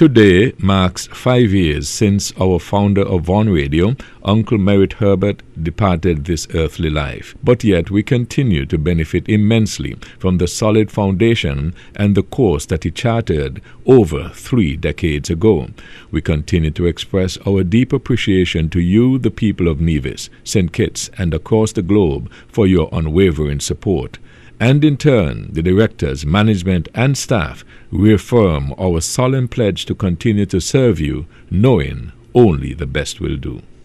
Today marks 5 years since our founder of Vaughan Radio, Uncle Merritt Herbert, departed this earthly life. But yet we continue to benefit immensely from the solid foundation and the course that he charted over 3 decades ago. We continue to express our deep appreciation to you, the people of Nevis, St. Kitts, and across the globe for your unwavering support. And in turn, the directors, management, and staff reaffirm our solemn pledge to continue to serve you, knowing only the best will do.